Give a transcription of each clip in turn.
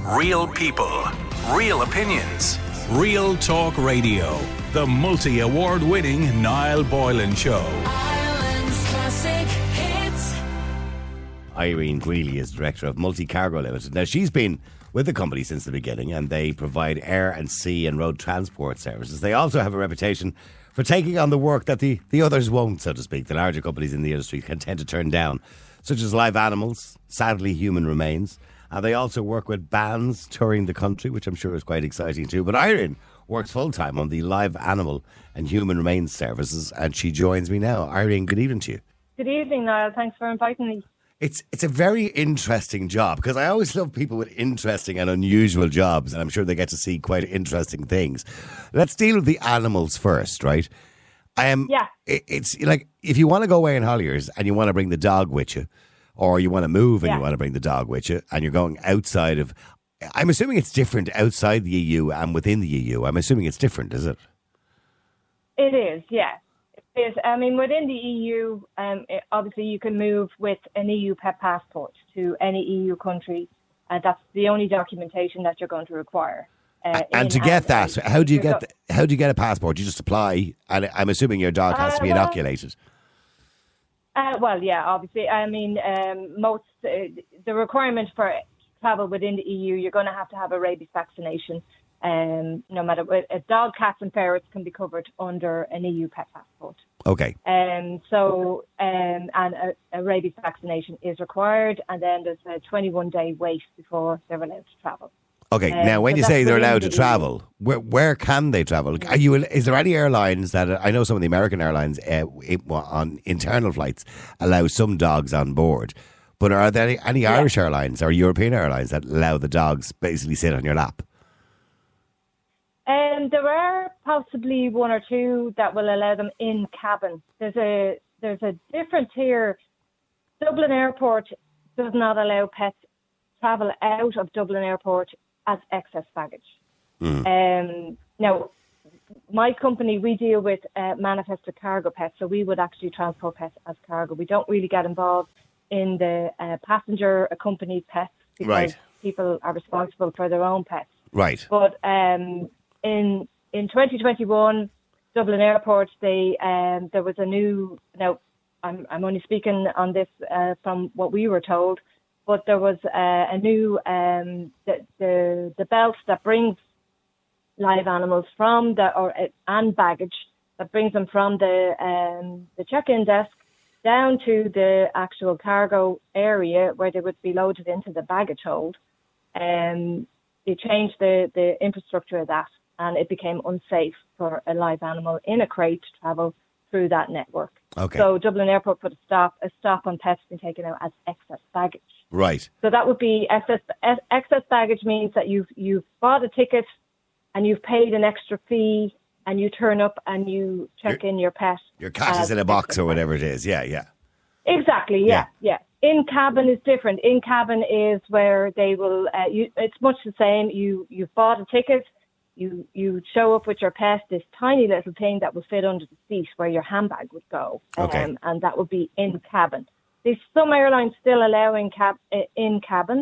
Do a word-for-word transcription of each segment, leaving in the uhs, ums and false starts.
Real people, real opinions, Real Talk Radio. The multi-award winning Niall Boylan Show. Ireland's classic hits. Irene Greeley is director of Multi Cargo Limited. Now, she's been with the company since the beginning, and they provide air and sea and road transport services. They also have a reputation for taking on the work that the, the others won't, so to speak. The larger companies in the industry can tend to turn down, such as live animals, sadly human remains. And they also work with bands touring the country, which I'm sure is quite exciting too. But Irene works full-time on the live animal and human remains services, and she joins me now. Irene, good evening to you. Good evening, Niall. Thanks for inviting me. It's it's a very interesting job, because I always love people with interesting and unusual jobs, and I'm sure they get to see quite interesting things. Let's deal with the animals first, right? Um, Yeah. it- It's like, if you want to go away in Holliers and you want to bring the dog with you, or you want to move and Yeah. you want to bring the dog with you, and you're going outside of... I'm assuming it's different outside the E U and within the E U. I'm assuming it's different, is it? It is, yeah. It is. I mean, within the E U, um, it, obviously you can move with an E U pet passport to any E U country. And that's the only documentation that you're going to require. Uh, And in to get that, out. how do you You're get go- the, how do you get a passport? You just apply, and I'm assuming your dog has to be Uh, well- inoculated. Uh, well, yeah, obviously. I mean, um, most uh, the requirement for travel within the E U, you're going to have to have a rabies vaccination. Um, no matter what, uh, dog, cats, and ferrets can be covered under an E U pet passport. Okay. Um, so, um, and a, a rabies vaccination is required, and then there's a twenty-one day wait before they're allowed to travel. Okay, Um, now when so you that's say they're within allowed the to E U. travel, where where can they travel? Are you? Is there any airlines that I know some of the American airlines uh, it, on internal flights allow some dogs on board, but are there any, any Irish airlines or European airlines that allow the dogs basically sit on your lap? Um, there are possibly one or two that will allow them in cabin. There's a there's a difference here. Dublin Airport does not allow pets travel out of Dublin Airport as excess baggage. Um, now, my company, we deal with uh, manifested cargo pets, so we would actually transport pets as cargo. We don't really get involved in the uh, passenger accompanied pets because Right. people are responsible for their own pets. Right. But um, in in twenty twenty-one, Dublin Airport, they um, there was a new. Now, I'm I'm only speaking on this uh, from what we were told, but there was uh, a new um, the, the the belt that brings live animals from the or uh, and baggage that brings them from the um, the check-in desk down to the actual cargo area where they would be loaded into the baggage hold. Um, they changed the, the infrastructure of that, and it became unsafe for a live animal in a crate to travel through that network. Okay. So Dublin Airport put a stop a stop on pets being taken out as excess baggage. Right. So that would be excess excess baggage means that you've you've bought a ticket and you've paid an extra fee and you turn up and you check Your- in your pet. Your cat is as in a box excess or whatever it is. Yeah, yeah. Exactly, yeah, yeah. In cabin is different. In cabin is where they will. Uh, you, it's much the same. You you've bought a ticket. You you show up with your pet. This tiny little thing that will fit under the seat where your handbag would go. Um, Okay. And that would be in cabin. There's some airlines still allow in cab uh, in cabin,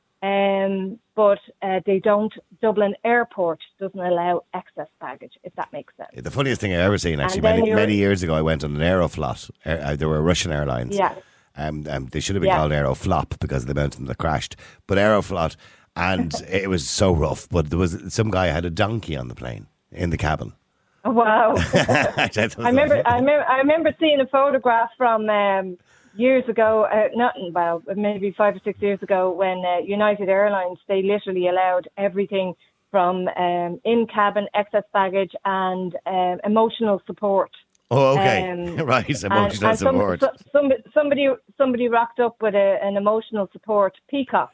um, but uh, they don't. Dublin Airport doesn't allow excess baggage, if that makes sense. The funniest thing I ever seen, actually, then many you're- many years ago, I went on an Aeroflot. Air, uh, there were Russian airlines. Yeah. Um, um, they should have been Yeah. called Aeroflop because of the amount of them that crashed. But Aeroflot, and it was so rough. But there was some guy had a donkey on the plane in the cabin. Oh, wow. I I remember, I remember, I remember seeing a photograph from um, years ago. Uh, not well, maybe five or six years ago, when uh, United Airlines they literally allowed everything from um, in cabin excess baggage and um, emotional support. Oh, okay, Um, right. Emotional and, and some- support. so- some, somebody, somebody rocked up with a, an emotional support peacock.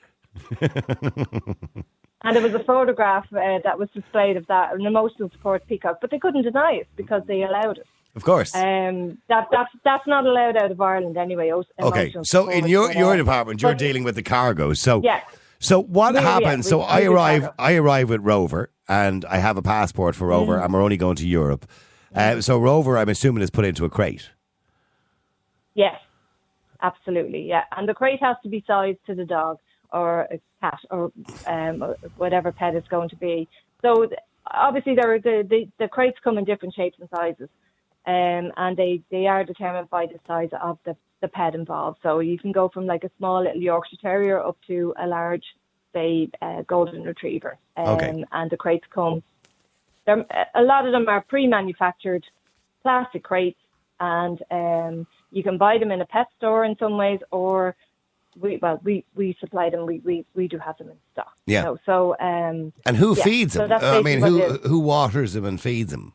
And there was a photograph uh, that was displayed of that, an emotional support peacock, but they couldn't deny it because they allowed it. Of course. Um, that that's that's not allowed out of Ireland anyway. o- Okay, emotional so in support, your but, your uh, department, you're but- dealing with the cargo. So Yeah. So what We- yeah, happens? we- so we I do arrive. cargo. I arrive with Rover, and I have a passport for Rover, Mm. and we're only going to Europe. Uh, so Rover, I'm assuming, is put into a crate. Yes, absolutely, yeah. And the crate has to be sized to the dog. or a cat or um, or whatever pet it's going to be. So th- obviously, there are the, the the crates come in different shapes and sizes, um, and they, they are determined by the size of the, the pet involved. So you can go from like a small little Yorkshire Terrier up to a large, say, uh, Golden Retriever. Um, Okay. And the crates come. They're, a lot of them are pre-manufactured plastic crates, and um, you can buy them in a pet store in some ways, or we well we, we supply them. We, we, we do have them in stock. Yeah. You know, so um, And who yeah, feeds so them? that's I mean, basically who what it is. who waters them and feeds them?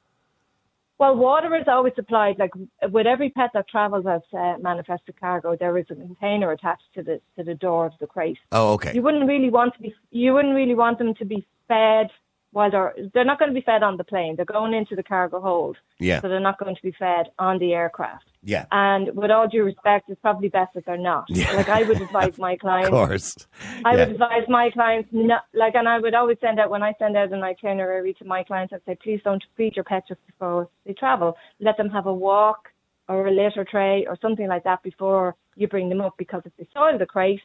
Well, water is always supplied. Like with every pet that travels as uh, manifested cargo, there is a container attached to the to the door of the crate. Oh, okay. You wouldn't really want to be. You wouldn't really want them to be fed while they're. They're not going to be fed on the plane. They're going into the cargo hold. Yeah. So they're not going to be fed on the aircraft. Yeah. And with all due respect, it's probably best that they're not. Yeah. Like I would advise my Of clients. course. I Yeah. would advise my clients not like, and I would always send out when I send out an itinerary to my clients. I'd say, please don't feed your pet just before they travel. Let them have a walk or a litter tray or something like that before you bring them up, because if they soil the crate,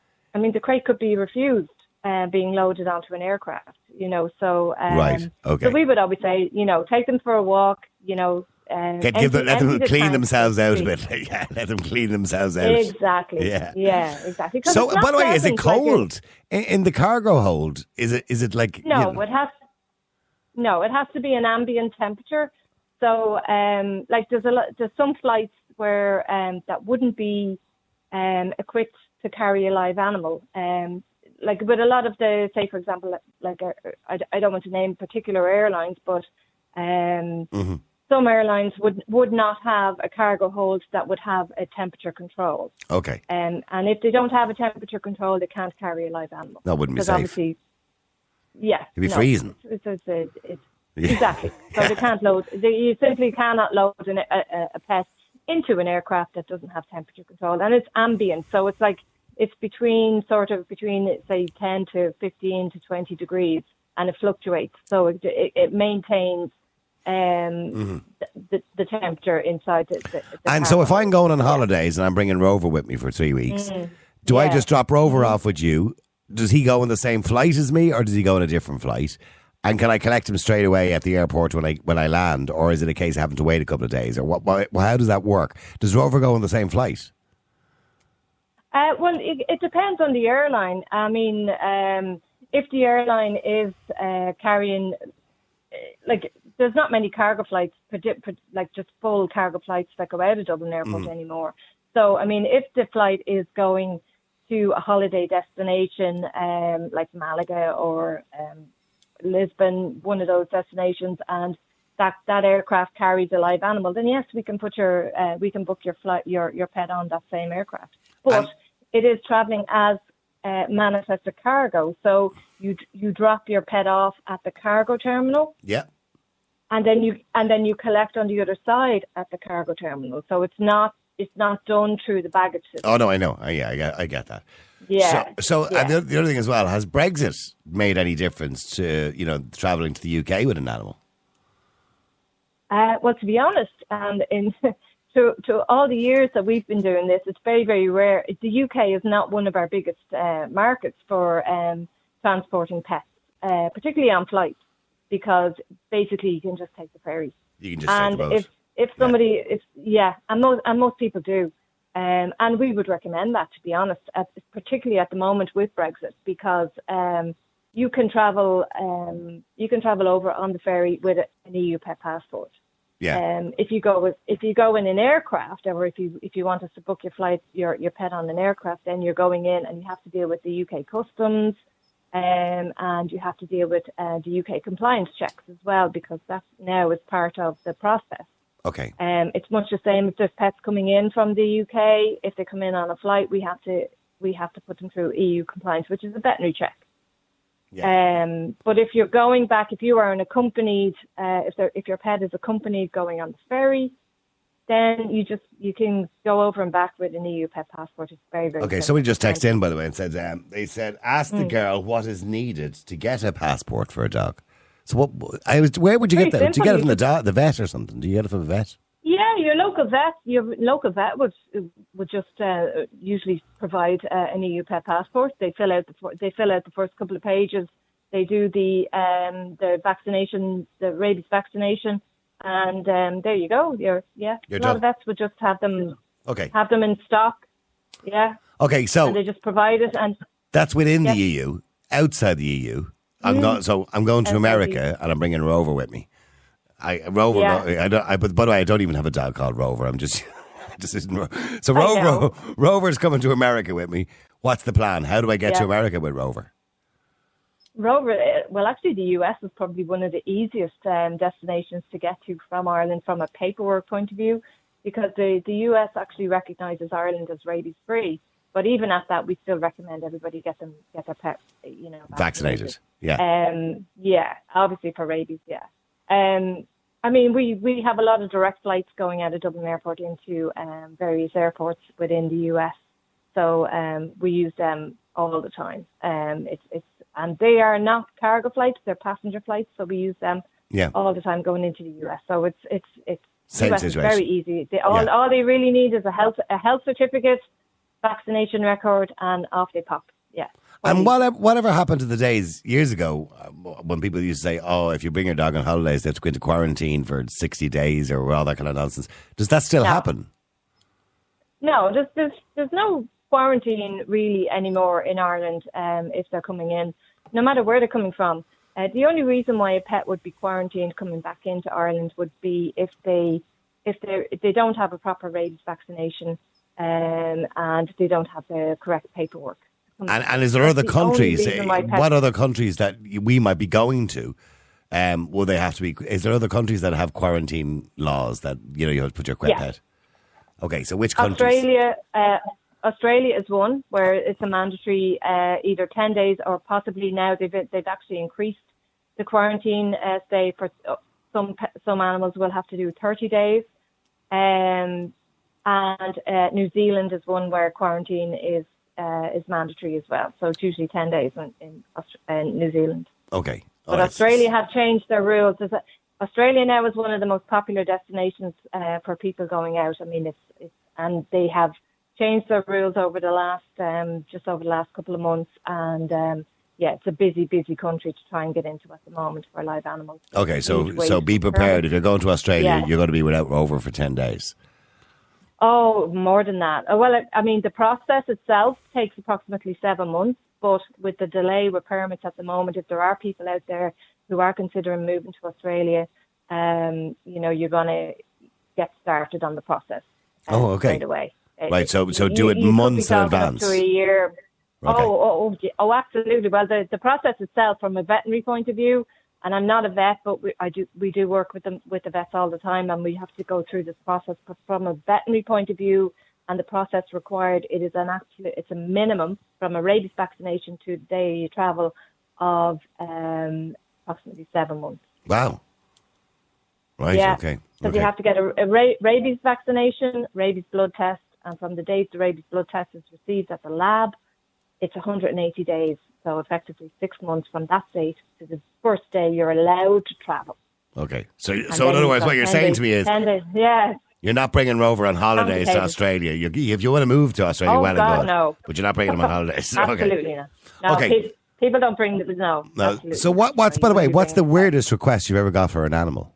I mean, the crate could be refused uh, being loaded onto an aircraft. You know, so um, Right, okay. So we would always say, you know, take them for a walk. You know. Um, Get, give them, let empty- them empty the clean tank, themselves out a please. bit. Yeah, let them clean themselves out. Exactly. Yeah. Yeah, exactly. 'Cause So, it's not by the way, is it pleasant, like, it's- cold in, in the cargo hold? Is it? Is it like? No, you know- it has. No, it has to be an ambient temperature. So, um, like there's a lot, there's some flights where um, that wouldn't be um, equipped to carry a live animal. Um, like with a lot of the, say, for example, like uh, I, I don't want to name particular airlines, but um, Mm-hmm. some airlines would would not have a cargo hold that would have a temperature control. Okay. Um, and if they don't have a temperature control, they can't carry a live animal. That wouldn't be Because safe. obviously, yeah. You'd be no, freezing. It's, it's, it's, it's, Yeah. Exactly. So they can't load, they, you simply cannot load an, a, a, a pet into an aircraft that doesn't have temperature control. And it's ambient. So it's like, it's between sort of between, say, ten to fifteen to twenty degrees, and it fluctuates. So it, it, it maintains um, Mm-hmm. the, the temperature inside the, the, the And so, if cargo. I'm going on holidays and I'm bringing Rover with me for three weeks, do I Mm. Yeah. just drop Rover off with you? Does he go on the same flight as me, or does he go on a different flight? And can I collect him straight away at the airport when I when I land, or is it a case of having to wait a couple of days, or what? what how does that work? Does Rover go on the same flight? Uh, well, it, it depends on the airline. I mean, um, if the airline is uh, carrying, uh, like, there's not many cargo flights, predi- pre- like just full cargo flights that go out of Dublin Airport anymore. So, I mean, if the flight is going to a holiday destination, um, like Malaga or um, Lisbon, one of those destinations, and that, that aircraft carries a live animal, then yes, we can put your uh, we can book your flight your your pet on that same aircraft. But And- it is travelling as uh, manifested cargo, so you you drop your pet off at the cargo terminal, Yeah. and then you and then you collect on the other side at the cargo terminal. So it's not it's not done through the baggage system. Oh no, I know. Uh, yeah, I get, I get that. Yeah. So, so yeah. and the, the other thing as well, has Brexit made any difference to you know travelling to the U K with an animal? Uh, well, to be honest, and in to to all the years that we've been doing this, it's very very rare. The U K is not one of our biggest uh, markets for um, transporting pets, uh, particularly on flights, because basically you can just take the ferry. You can just And take the boat. if if somebody, if yeah, and most and most people do, um, and we would recommend that, to be honest, at, particularly at the moment with Brexit, because um, you can travel um, you can travel over on the ferry with an E U pet passport. yeah. Um, if you go with if you go in an aircraft, or if you if you want us to book your flight your your pet on an aircraft, then you're going in and you have to deal with the U K customs. Um, and you have to deal with uh, the U K compliance checks as well, because that now is part of the process. Okay. Um, it's much the same if there's pets coming in from the U K. If they come in on a flight, we have to we have to put them through E U compliance, which is a veterinary check. Yeah. Um, but if you're going back, if you are an accompanied, uh, if there, if your pet is accompanied going on the ferry, then you just you can go over and back with an E U pet passport. It's very very Okay, simple. somebody just texted in, by the way, and said, um, they said, ask Hmm. the girl what is needed to get a passport for a dog. So what, I was, where would you Very get that? Would you get it simple. from the, do- the vet or something? Do you get it from a vet? Yeah, Yeah, your local vet, your local vet would would just uh, usually provide uh, an E U pet passport. They fill out the fir- they fill out the first couple of pages. They do the um, the vaccination, the rabies vaccination, and um, there you go. You're yeah. You're a lot done. of vets would just have them Okay. have them in stock. Yeah. Okay, so And they just provide it, and that's within Yeah. the E U. Outside the E U, I'm going. So I'm going to Outside America, and I'm bringing Rover with me. I Rover. Yeah. I don't. I, but by the way, I don't even have a dog called Rover. I'm just. just isn't, Ro- so I Rover. know. Rover's coming to America with me. What's the plan? How do I get to Yeah. America with Rover? Rover, uh, well, actually, the U S is probably one of the easiest um, destinations to get to from Ireland from a paperwork point of view, because the, the U S actually recognises Ireland as rabies-free. But even at that, we still recommend everybody get them get their pets, you know, Vaccinated. Yeah. Um, yeah, obviously for rabies, yeah. Um, I mean, we, we have a lot of direct flights going out of Dublin Airport into um, various airports within the U S. So um, we use them all the time. Um, it's it's and they are not cargo flights; they're passenger flights. So we use them Yeah. all the time going into the U S. So it's it's it's Same U S is situation. very easy. They, all Yeah. all they really need is a health a health certificate, vaccination record, and off they pop. Yeah. And whatever, whatever happened to the days years ago uh, when people used to say, "Oh, if you bring your dog on holidays, they have to go into quarantine for sixty days or all that kind of nonsense." Does that still No. happen? No, there's, there's there's no quarantine really anymore in Ireland um, if they're coming in, no matter where they're coming from. Uh, the only reason why a pet would be quarantined coming back into Ireland would be if they if they if they don't have a proper rabies vaccination um, and they don't have the correct paperwork. And, and is there That's other the only countries? reason why eh, pets- What other countries that we might be going to? Um, will they have to be? Is there other countries that have quarantine laws that you know you have to put your pet? Yeah. pet? Okay, so which countries? Australia, uh, Australia is one where it's a mandatory uh, either ten days or possibly now they've they've actually increased the quarantine uh, stay for uh, some pe- some animals will have to do thirty days, um, and uh, New Zealand is one where quarantine is uh, is mandatory as well. So it's usually ten days in in, Aust- in New Zealand. Okay, But all right. Australia have changed their rules. There's a- Australia now is one of the most popular destinations uh, for people going out. I mean, it's, it's and they have changed their rules over the last um, just over the last couple of months. And um, yeah, it's a busy, busy country to try and get into at the moment for live animals. Okay, so Need wait so be prepared. permits. If you're going to Australia, Yeah. you're going to be without Rover for ten days. Oh, more than that. Oh, well, I mean, the process itself takes approximately seven months. But with the delay with permits at the moment, if there are people out there who are considering moving to Australia, um, you know, you're going to get started on the process. uh, Oh, okay. Straight away. Uh, Right, so- so you- do it you could be months in talking up advance. To a year. Okay. Oh, oh, oh, yeah. Oh, absolutely. Well, the, the process itself, from a veterinary point of view, and I'm not a vet, but we, I do we do work with them with the vets all the time, and we have to go through this process. But from a veterinary point of view, and the process required, it is an absolute, it's a minimum from a rabies vaccination to the day you travel of um, approximately seven months. Wow. Right. Yeah. Okay. So okay. you have to get a, a ra- rabies vaccination, rabies blood test, and from the date the rabies blood test is received at the lab, it's one hundred eighty days. So effectively six months from that date to the first day you're allowed to travel. Okay. So, And so in then other you've words, got what you're ten saying days- to me is ten days, yeah. you're not bringing Rover on holidays to Complicated. Australia. You, if you want to move to Australia, Oh, well God, and good. no. But you're not bringing them on holidays. Absolutely okay. not. No, Okay. pe- people don't bring the no. No. absolutely So not. what? What's No, by the you way? won't be What's the bringing it. weirdest request you've ever got for an animal?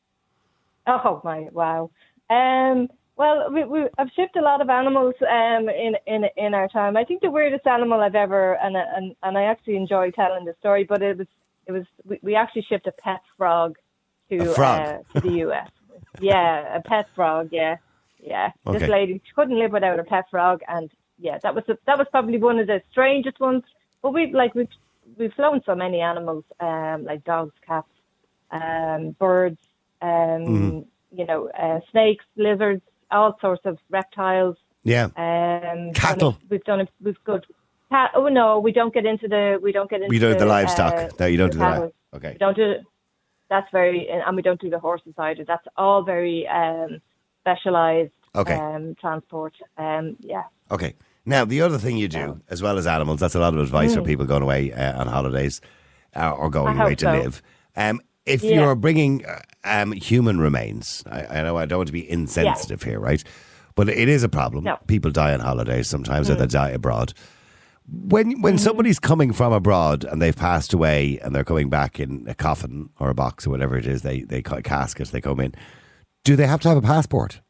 Oh my wow. Um, well, we, we I've shipped a lot of animals um, in in in our time. I think the weirdest animal I've ever and and and I actually enjoy telling the story. But it was it was we, we actually shipped a pet frog to A frog? Uh, to the U S. Yeah, a pet frog. Yeah, yeah. Okay. This lady she couldn't live without a pet frog, and yeah, that was the, that was probably one of the strangest ones. But we've like we've we've flown so many animals, um, like dogs, cats, um, birds, um, Mm-hmm. you know, uh, snakes, lizards, all sorts of reptiles. Yeah. Um, Cattle. We've done it. We've good. Cat. Oh no, we don't get into the. We don't get into. We don't do the uh, livestock. No, you don't do the cattle. li- okay. We don't do. That's very, and we don't do the horses either. That's all very um, specialized. Okay. Um, transport. Um, yeah. Okay. Now, the other thing you do, as well as animals, that's a lot of advice for people going away uh, on holidays uh, or going Mm. I away hope to so. live. Um, if Yeah. you're bringing uh, um, human remains, I, I know I don't want to be insensitive here, right? But it is a problem. No. People die on holidays sometimes, or they Mm. die abroad. When when Mm-hmm. somebody's coming from abroad and they've passed away and they're coming back in a coffin or a box or whatever it is, they they call it casket, they come in. Do they have to have a passport?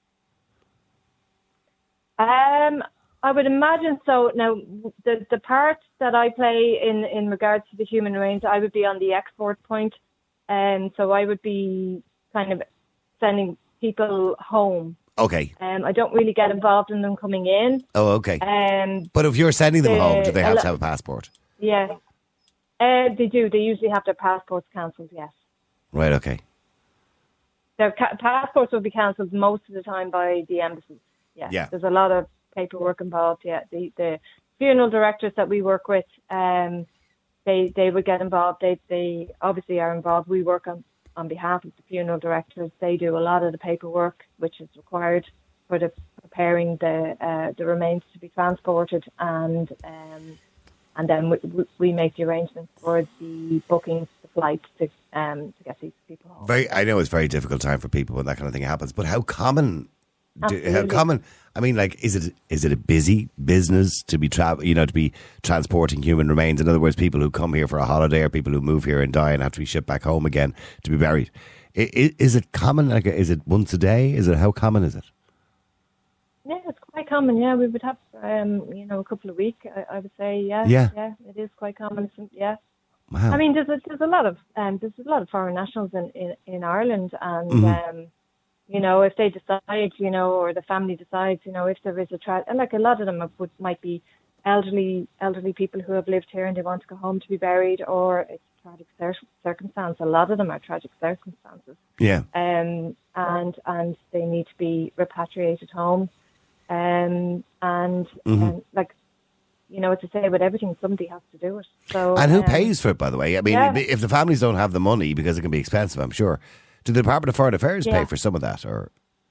Um, I would imagine so. Now, the the part that I play in, in regards to the human remains, I would be on the export point, and so I would be kind of sending people home. Okay. Um, I don't really get involved in them coming in. Oh, okay. Um, But if you're sending them the- home, do they have a to lo- have a passport? yeah, uh, they do. They usually have their passports cancelled. Yes, Right. Okay. their ca- passports will be cancelled most of the time by the embassies. Yeah, Yeah. there's a lot of paperwork involved. Yeah, the the funeral directors that we work with, um, they they would get involved. They they obviously are involved. We work on on behalf of the funeral directors. They do a lot of the paperwork which is required for the preparing the uh, the remains to be transported, and um, and then we, we- we make the arrangements for the bookings, the flights to um to get these people home. Very. I know it's a very difficult time for people when that kind of thing happens. But how common? Do, how Absolutely. common? I mean, like, is it is it a busy business to be tra- you know, to be transporting human remains? In other words, people who come here for a holiday or people who move here and die and have to be shipped back home again to be buried. I- i- Is it common? Like, is it once a day? Is it how common is it? Yeah, it's quite common. Yeah, we would have, um, you know, a couple of weeks. I, I would say, yeah, Yeah. yeah, it is quite common. It's- Yeah, Wow. I mean, there's a, there's a lot of um, there's a lot of foreign nationals in in, in Ireland, and Mhm. um, you know, if they decide, you know, or the family decides, you know, if there is a tra- and like a lot of them would might be elderly elderly people who have lived here and they want to go home to be buried, or it's a tragic cir- circumstance. A lot of them are tragic circumstances. yeah. um, and and they need to be repatriated home, um, and Mhm. um, like you know, to say with everything, somebody has to do it. So And who um, pays for it, by the way? I mean, yeah. if the families don't have the money, because it can be expensive, I'm sure. Do the Department of Foreign Affairs Yeah. pay for some of that, or?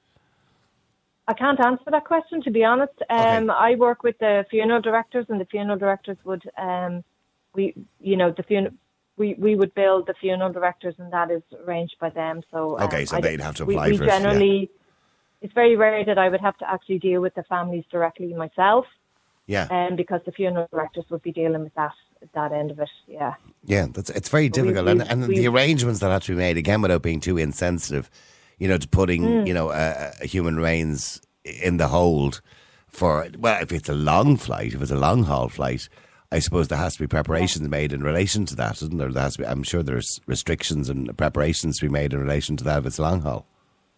I can't answer that question, to be honest. Um, I work with the funeral directors, and the funeral directors would, um, we, you know, the funeral. We, we would bill the funeral directors, and that is arranged by them. So um, Okay, so I they'd don't- have to we- apply we for it, yeah. generally, it's very rare that I would have to actually deal with the families directly myself. Yeah, Um, because the funeral directors would be dealing with that that end of it. Yeah, yeah. That's it's very we- difficult, we- and and we- the arrangements that have to be made again without being too insensitive, you know, to putting Mm. you know a, a human remains in the hold for well, if it's a long flight, if it's a long haul flight, I suppose there has to be preparations made in relation to that, isn't there? There has to be, I'm sure there's restrictions and preparations to be made in relation to that if it's long haul.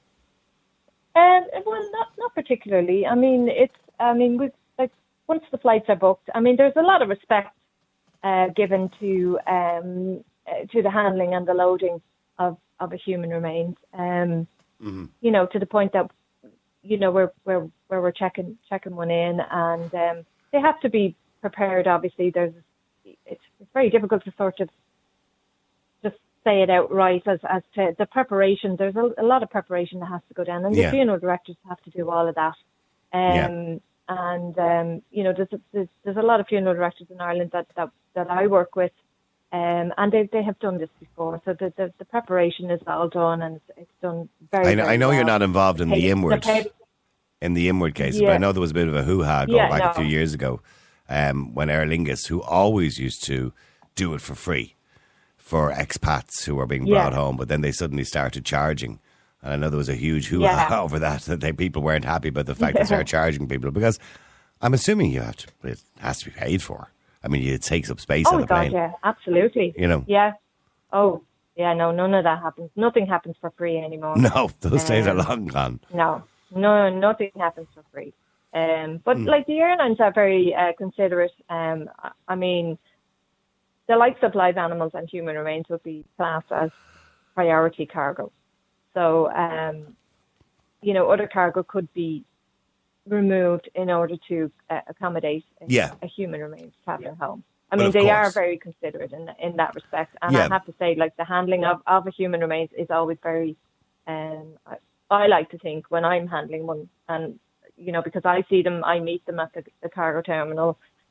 um, well, not not particularly. I mean, it's. I mean, with like once the flights are booked, I mean, there's a lot of respect uh, given to um, uh, to the handling and the loading of of a human remains. Um, You know, to the point that you know where where where we're checking checking one in, and um, they have to be prepared. Obviously, there's it's, it's very difficult to sort of just say it outright as as to the preparation. There's a, a lot of preparation that has to go down, and Yeah. the funeral directors have to do all of that. Um, Yeah. And um, you know, there's, a, there's there's a lot of funeral directors in Ireland that that, that I work with, um, and they they have done this before. So the the, the preparation is all done, and it's, it's done very. I know, very I know you're well. not involved in the Pay- inward pay- in the inward cases, but Yeah. I know there was a bit of a hoo-ha going Yeah, back a no. few years ago um, when Aer Lingus, who always used to do it for free for expats who were being Yeah. brought home, but then they suddenly started charging. And I know there was a huge hoo-ha Yeah. over that, that they, people weren't happy about the fact they started charging people, because I'm assuming you have to, it has to be paid for. I mean, it takes up space Oh on the God, plane. yeah, absolutely. You know. Yeah. Oh, yeah. No, none of that happens. Nothing happens for free anymore. No, those days are Um, long gone. No, no, nothing happens for free. Um, but Hmm. like the airlines are very uh, considerate. Um, I- I mean, the likes of live animals and human remains would be classed as priority cargo. So, um, you know, other cargo could be removed in order to uh, accommodate a, Yeah. a human remains traveling home. I Well, mean, of they are course. very considerate in in that respect. And Yeah. I have to say, like, the handling of, of a human remains is always very, um, I, I like to think when I'm handling one, and, you know, because I see them, I meet them at the, the cargo terminal,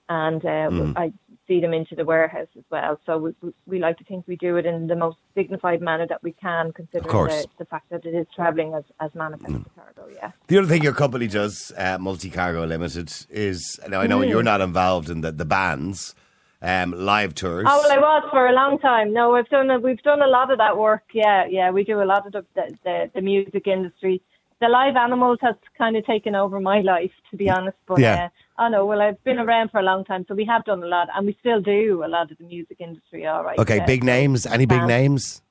and uh, Mm. I see them into the warehouse as well. So we, we, we like to think we do it in the most dignified manner that we can, considering course. the, the fact that it is travelling as, as manifest cargo, yeah. The other thing your company does, uh, Multi Cargo Limited, is, now I know Mm. you're not involved in the, the bands, um, live tours. Oh, well, I was for a long time. No, we've done a, we've done a lot of that work. Yeah, yeah, we do a lot of the the, the, the music industry. The live animals has kind of taken over my life, to be honest. But Yeah. uh, I know. Well, I've been around for a long time, so we have done a lot, and we still do a lot of the music industry. All right. Okay, yeah. big names? Any big Um, names?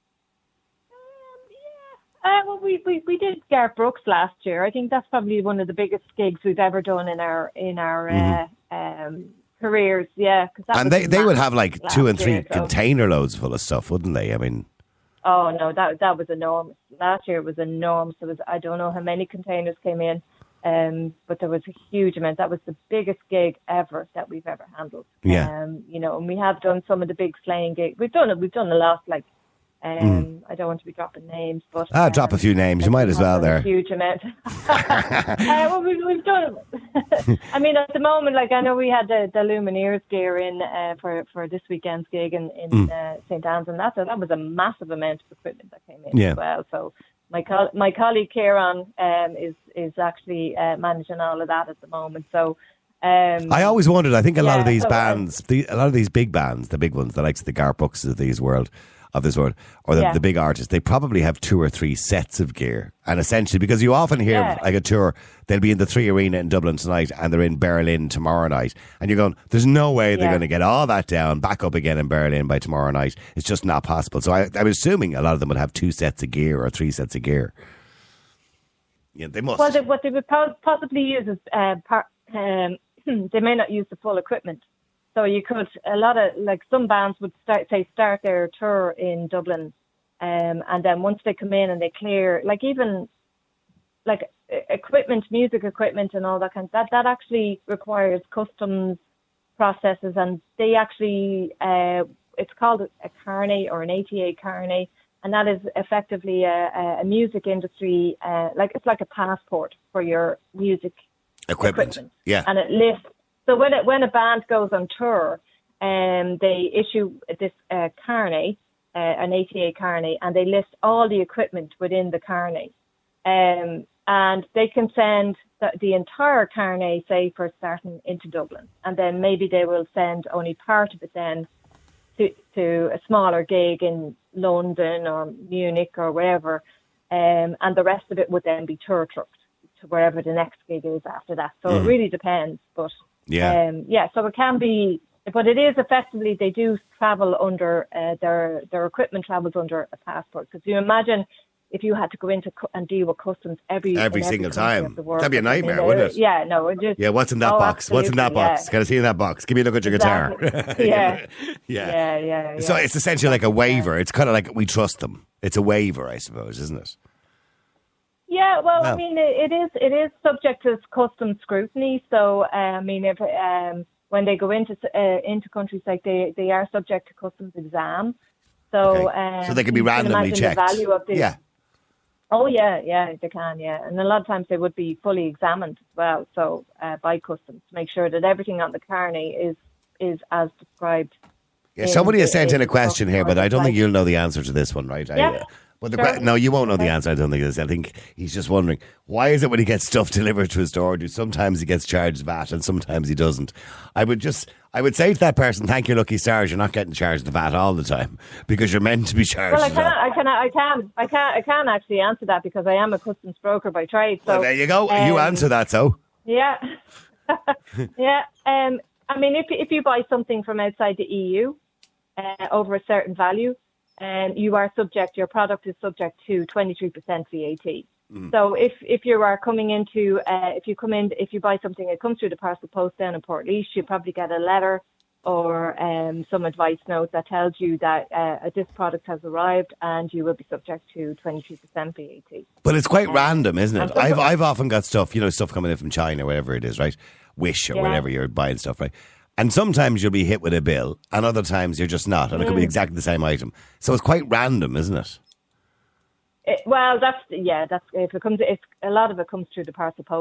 Uh, well, we, we we did Garth Brooks last year. I think that's probably one of the biggest gigs we've ever done in our in our uh, um, careers. Yeah, 'cause that And was they, they would massive have like last two and three year, so- container loads full of stuff, wouldn't they? I mean, Oh no, that that was enormous. Last year it was enormous. There was I don't know how many containers came in, um, but there was a huge amount. That was the biggest gig ever that we've ever handled. Yeah. Um, you know, and we have done some of the big sleighing gigs. We've done it. We've done a lot. Like, um, I don't want to be dropping names, but ah, um, drop a few names. You might as well there. A huge amount. uh, well, we've, we've done. I mean, at the moment, like I know we had the, the Lumineers gear in uh, for for this weekend's gig in, in Mm. uh, Saint Anne's, and that that was a massive amount of equipment that came in Yeah. as well. So my col- my colleague Kieran um, is is actually uh, managing all of that at the moment. So. Um, I always wondered, I think a lot of Yeah, these so, uh, bands, the, a lot of these big bands, the big ones, the likes of the Garth Brooks of these world, of this world, or the, Yeah. the big artists, they probably have two or three sets of gear. And essentially, because you often hear Yeah. like a tour, they'll be in the Three Arena in Dublin tonight and they're in Berlin tomorrow night. And you're going, there's no way they're Yeah. going to get all that down, back up again in Berlin by tomorrow night. It's just not possible. So I, I'm assuming a lot of them would have two sets of gear or three sets of gear. Yeah, they must. Well, they, what they would po- possibly use is uh, par- um, they may not use the full equipment. So you could a lot of like some bands would start say start their tour in Dublin, um, and then once they come in and they clear like even like e- equipment, music equipment, and all that kind of that that actually requires customs processes, and they actually uh, it's called a carnet or an A T A carnet. And that is effectively a, a- a music industry, uh, like it's like a passport for your music equipment. equipment. Yeah. And it lists. So when it, when a band goes on tour, um, they issue this uh, carnet, uh, an A T A carnet, and they list all the equipment within the carnet. Um, and they can send the, the entire carnet, say, for starting into Dublin, and then maybe they will send only part of it then to, to a smaller gig in London or Munich or wherever, um, and the rest of it would then be tour trucked to wherever the next gig is after that. So Mm. it really depends, but Yeah. um, yeah. So it can be, but it is effectively they do travel under uh, their their equipment travels under a passport. Because you imagine if you had to go into cu- and deal with customs every Every in single country time. of the world. That'd be a I mean, nightmare, uh, wouldn't it? Yeah, no, it just Yeah, what's in that oh, box? What's in that absolutely, box? yeah. Can I see in that box? Give me a look at your guitar. Exactly. Yeah. yeah. Yeah, yeah, yeah. So it's essentially like a waiver. It's kind of like we trust them. It's a waiver, I suppose, isn't it? Yeah, well, Well. I mean, it, it is it is subject to customs scrutiny. So, uh, I mean, if um, when they go into uh, into countries like they they are subject to customs exam. So, Okay. um, So they can be you randomly imagine checked. The value of the, Yeah. Oh yeah, yeah, they can, yeah, and a lot of times they would be fully examined as well. So uh, by customs to make sure that everything on the carnet is is as described. Yeah, in somebody has the- sent in a the question here, but I don't like- think you'll know the answer to this one, right? I, Yeah, uh, but the sure. que- no, you won't know the Okay. answer. I don't think it is. I think he's just wondering why is it when he gets stuff delivered to his door, do sometimes he gets charged V A T and sometimes he doesn't. I would just, I would say to that person, thank your lucky stars, you're not getting charged the V A T all the time because you're meant to be charged. Well, I it can, all. I can, I can, I can, I can actually answer that because I am a customs broker by trade. So Well, there you go. you um, answer that, so. Yeah, yeah. Um, I mean, if if you buy something from outside the E U uh, over a certain value, um, you are subject. Your product is subject to twenty-three percent V A T. So if if you are coming into uh, if you come in if you buy something that comes through the parcel post down in Portlaoise, you probably get a letter or um, some advice note that tells you that uh, this product has arrived and you will be subject to twenty-three percent V A T. But it's quite random, isn't and it? some- I've I've often got stuff, you know, stuff coming in from China, whatever it is, right? Wish or Yeah. whatever you're buying stuff, right? And sometimes you'll be hit with a bill, and other times you're just not, and it could be Mm. exactly the same item. So it's quite random, isn't it? It, well, that's yeah. That's if it comes. It's a lot of it comes through the parcel post.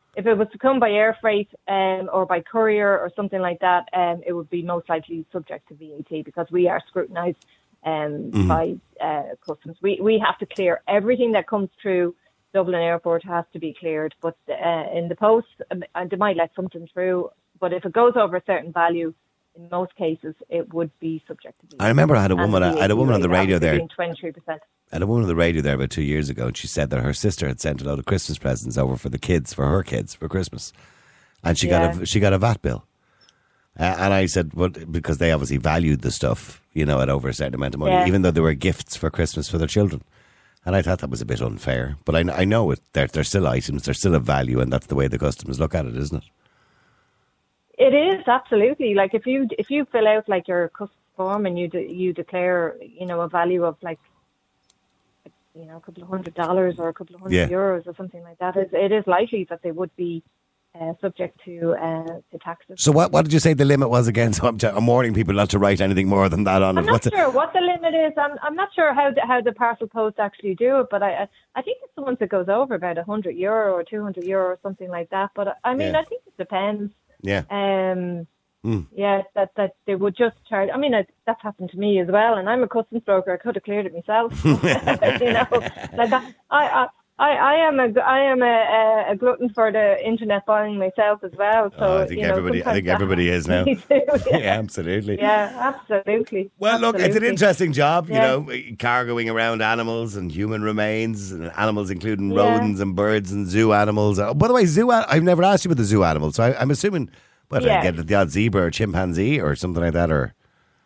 if it was to come by air freight um, or by courier or something like that, um, it would be most likely subject to V A T because we are scrutinised um, mm-hmm. by uh, customs. We we have to clear everything that comes through Dublin Airport has to be cleared. But uh, in the post, um, they might let something through. But if it goes over a certain value, in most cases, it would be subject to V A T. I remember I had a woman. I had a woman on the radio there. twenty-three percent. I had a woman on the radio there about two years ago, and she said that her sister had sent a load of Christmas presents over for the kids, for her kids, for Christmas, and she yeah. got a she got a V A T bill. Uh, and I said, well, because they obviously valued the stuff, you know, at over a certain amount of money, yeah. even though they were gifts for Christmas for their children. And I thought that was a bit unfair, but I, I know it. They're they're still items, they're still of value, and that's the way the customs look at it, isn't it? It is, absolutely. Like if you if you fill out like your customs form and you de- you declare, you know, a value of like, you know, a couple of hundred dollars or a couple of hundred yeah. euros or something like that, it, it is likely that they would be uh, subject to uh, to taxes. So what what did you say the limit was again? So I'm, t- I'm warning people not to write anything more than that on I'm it. not What's sure it? what the limit is. I'm I'm not sure how the, how the parcel post actually do it, but I I, I think it's the ones that goes over about a hundred euro or two hundred euro or something like that. But I mean, yeah. I think it depends. Yeah. Um. Mm. Yeah, that, that they would just charge. I mean, I, that's happened to me as well, and I'm a customs broker. I could have cleared it myself. you know, like that. I, I, I, I am a, I am a, a glutton for the internet buying myself as well. So oh, I think you know, everybody, I think everybody is now. Me too, yeah. yeah, absolutely. Yeah, absolutely. Well, absolutely. look, it's an interesting job, you yeah. know, cargoing around animals and human remains, and animals including Yeah. rodents and birds and zoo animals. Uh, by the way, zoo. I've never asked you about the zoo animals, so I, I'm assuming. What, yeah. I get the odd zebra or chimpanzee or something like that, or?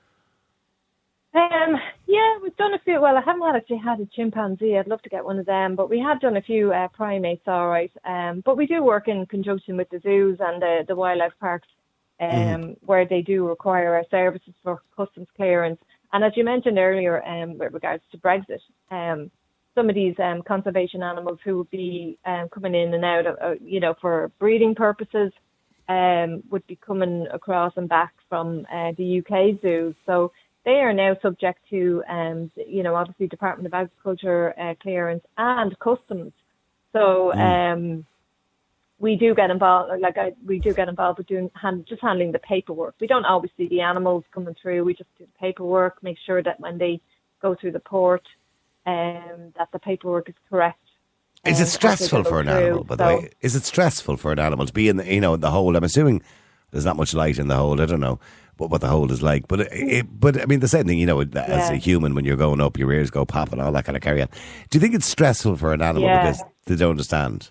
Um, yeah, we've done a few. Well, I haven't actually had a chimpanzee. I'd love to get one of them, but we have done a few uh, primates, all right. Um, but we do work in conjunction with the zoos and the, the wildlife parks, um, mm. where they do require our services for customs clearance. And as you mentioned earlier, um, with regards to Brexit, um, some of these um, conservation animals who would be um, coming in and out, of, uh, you know, for breeding purposes. Um, would be coming across and back from uh, the U K zoos. So they are now subject to, um, you know, obviously Department of Agriculture uh, clearance and customs. So um, we do get involved, like I, we do get involved with doing hand, just handling the paperwork. We don't always see the animals coming through. We just do the paperwork, make sure that when they go through the port, um, that the paperwork is correct. Is it stressful for an through, animal, by the so. way? Is it stressful for an animal to be in the, you know, the hold? I'm assuming there's not much light in the hold. I don't know what, what the hold is like. But, it, it, but I mean, the same thing, you know, as yeah. a human, when you're going up, your ears go pop and all that kind of carry on. Do you think it's stressful for an animal yeah. because they don't understand?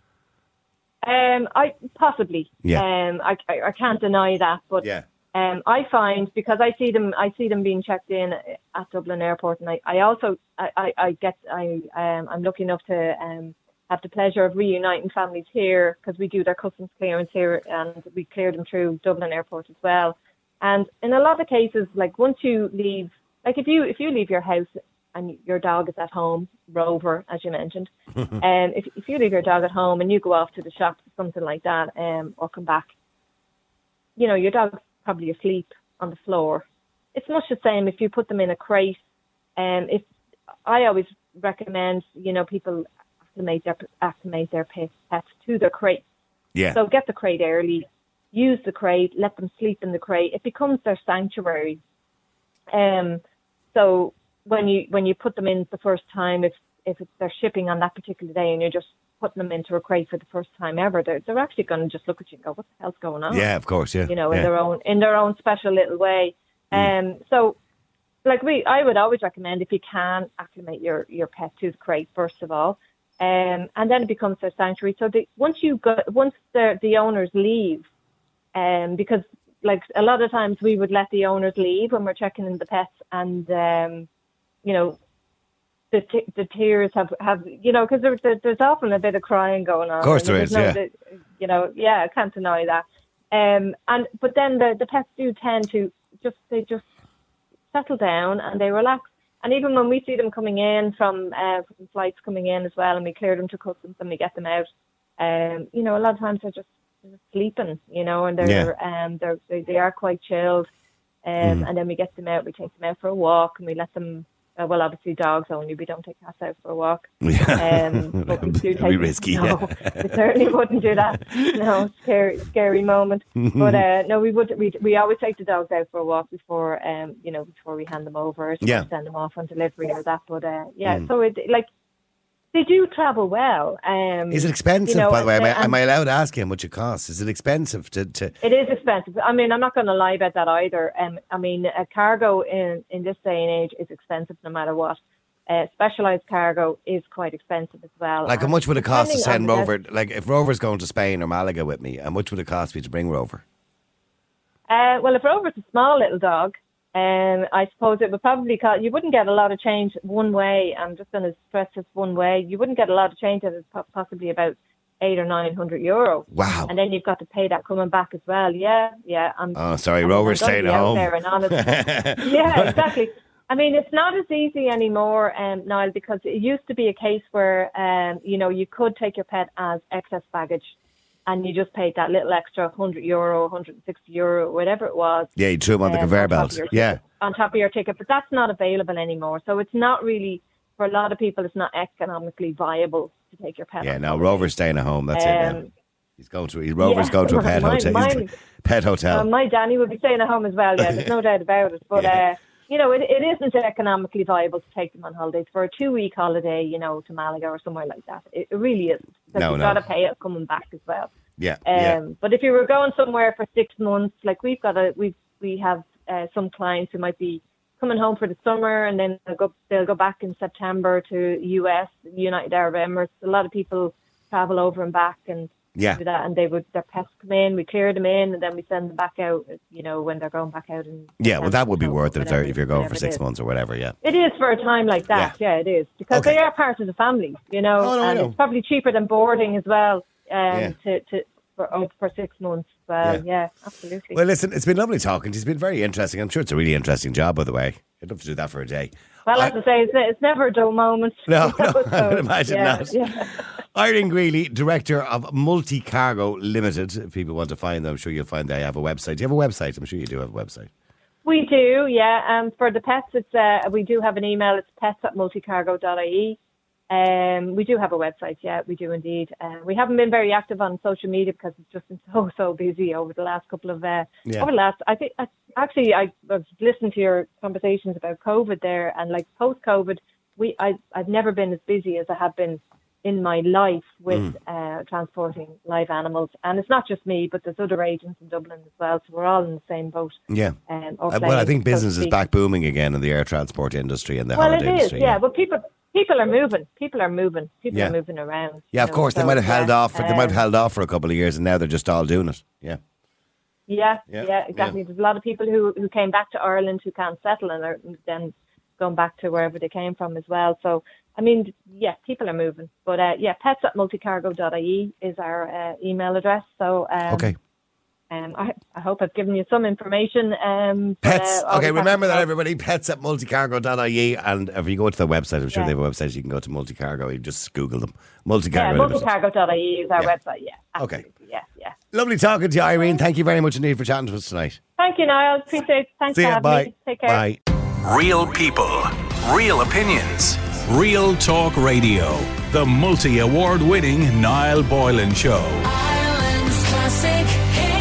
Um, I possibly. Yeah. Um, I, I, I can't deny that, but yeah. um, I find because I see them, I see them being checked in at Dublin Airport, and I, I also, I, I, I get, I, um, I'm lucky enough to um have the pleasure of reuniting families here because we do their customs clearance here, and we clear them through Dublin Airport as well. And in a lot of cases, like once you leave, like if you if you leave your house and your dog is at home, Rover, as you mentioned, and um, if if you leave your dog at home and you go off to the shops or something like that, um, or come back, you know, your dog's probably asleep on the floor. It's much the same if you put them in a crate. And um, if I always recommend, you know, people acclimate their acclimate their pets to their crate. Yeah. So get the crate early, use the crate, let them sleep in the crate. It becomes their sanctuary. Um. So when you when you put them in the first time, if if it's, they're shipping on that particular day, and you're just putting them into a crate for the first time ever, they're they're actually going to just look at you and go, "What the hell's going on?" Yeah, of course. Yeah. You know, in yeah. their own in their own special little way. Mm. Um. So. Like we, I would always recommend if you can acclimate your, your pet to the crate first of all, um, and then it becomes their sanctuary. So the, once you go, once the the owners leave, um, because like a lot of times we would let the owners leave when we're checking in the pets, and um, you know, the t- the tears have, have you know because there, there, there's often a bit of crying going on. Of course there is, no, yeah. The, you know, yeah, I can't deny that. Um, and but then the the pets do tend to just they just. settle down and they relax. And even when we see them coming in from, uh, from flights coming in as well, and we clear them to customs and we get them out, um, you know, a lot of times they're just, they're just sleeping, you know, and they're, yeah. um, they're, they, they are quite chilled. Um, mm. And then we get them out, we take them out for a walk, and we let them Uh, well, obviously dogs only. We don't take cats out for a walk. Yeah. Um, but we do It'd take, be risky. No, Yeah. we certainly wouldn't do that. No, scary, scary moment. But uh, no, we would. We we always take the dogs out for a walk before, um, you know, before we hand them over, or Yeah. send them off on delivery or that. But uh, yeah, mm. so it like they do travel well. Um, Is it expensive? you know, by the way, am I, and- am I allowed to ask you how much it costs? Is it expensive to? to It is expensive. I mean, I'm not going to lie about that either. Um, I mean, a cargo in, in this day and age is expensive no matter what. Uh, specialised cargo is quite expensive as well. like, how And much would it cost to depending send on the Rover? Like, if Rover's going to Spain or Malaga with me, how much would it cost me to bring Rover? Uh, well, if Rover's a small little dog, um, I suppose it would probably cost, you wouldn't get a lot of change one way. I'm just going to stress this one way. You wouldn't get a lot of change. It's possibly about eight or nine hundred euro. Wow. And then you've got to pay that coming back as well. Yeah, yeah. I'm, Oh, sorry, I'm, Rover's I'm gonna staying be at out home. there and honest. Yeah, exactly. I mean, it's not as easy anymore, um, Niall, because it used to be a case where, um, you know, you could take your pet as excess baggage and you just paid that little extra one hundred euro, one hundred sixty euro, whatever it was. Yeah, you threw him on the um, conveyor on top belt. of your Yeah. ticket- On top of your ticket, but that's not available anymore. So it's not really, for a lot of people, it's not economically viable to take your pet. Yeah, on now holiday. Rover's staying at home. That's it now. Um, He's going to, he, Rover's yeah. going to a pet Mine- hotel. mine- Pet hotel. Uh, my Danny would be staying at home as well, yeah, there's no doubt about it. But, Yeah. uh, you know, it, it isn't economically viable to take them on holidays. For a two-week holiday, you know, to Malaga or somewhere like that, it, it really isn't. Because No, you've no. got to pay it coming back as well. yeah, Um, yeah. But if you were going somewhere for six months, like we've got a, we we have uh, some clients who might be coming home for the summer and then they'll go, they'll go back in September to U S, United Arab Emirates. A lot of people travel over and back and Yeah. do that, and they would, their pets come in, we clear them in, and then we send them back out, you know, when they're going back out. In Yeah, well, that would be September, worth it if, they're, whatever- if you're going for whatever six it is. months or whatever, yeah. It is for a time like that, yeah, it is. Because Okay. they are part of the family, you know, Oh, no, I and know. it's probably cheaper than boarding as well um, Yeah. to, to for, oh, for six months. Well, Yeah. yeah, absolutely. Well, listen, it's been lovely talking. It's been very interesting. I'm sure it's a really interesting job, by the way. I'd love to do that for a day. Well, I- as I say, it's, it's never a dull moment. No, You know, no, I so, would imagine yeah, not. Yeah. Irene Greeley, Director of Multi Cargo Limited. If people want to find them, I'm sure you'll find they have a website. Do you have a website? I'm sure you do have a website. We do, yeah. Um, for the pets, it's uh, we do have an email. It's pets at multicargo dot I E. Um, we do have a website, yeah, we do indeed. Uh, we haven't been very active on social media because it's just been so, so busy over the last couple of, uh, Yeah. over the last, I think, I, actually, I was listening to your conversations about COVID there, and like post-COVID, we, I, I've never been as busy as I have been in my life with Mm. uh, transporting live animals. And it's not just me, but there's other agents in Dublin as well, so we're all in the same boat. Yeah. Um, or Uh, well, I playing, think so to business is speak. back booming again in the air transport industry and the Well, holiday it is, industry. yeah. But people, people are moving. People are moving. People Yeah. are moving around. Yeah, you of know, course. They so, might have held yeah, off. For, they might have um, held off for a couple of years, and now they're just all doing it. Yeah. Yeah, Yeah, yeah, exactly. yeah. There's a lot of people who who came back to Ireland who can't settle and are then going back to wherever they came from as well. So, I mean, yeah, people are moving. But uh, yeah, pets at multicargo dot I E is our uh, email address. So, um, Okay. Um, I, I hope I've given you some information. Um, but, Pets. uh, all Okay, we have remember to that, know- everybody. Pets at multicargo dot I E. And if you go to the website, I'm sure Yeah. they have a website. You can go to Multicargo. You just Google them. Yeah, Multicargo. Limited. multicargo dot I E is our Yeah. website. Yeah. Okay. Absolutely. Yeah, yeah. Lovely talking to you, Irene. Thank you very much indeed for chatting to us tonight. Thank you, Niall. Appreciate it. Thanks See for ya. having Bye. me. Take care. Bye. Real people, real opinions, Real Talk Radio. The multi-award winning Niall Boylan Show. Ireland's classic hits.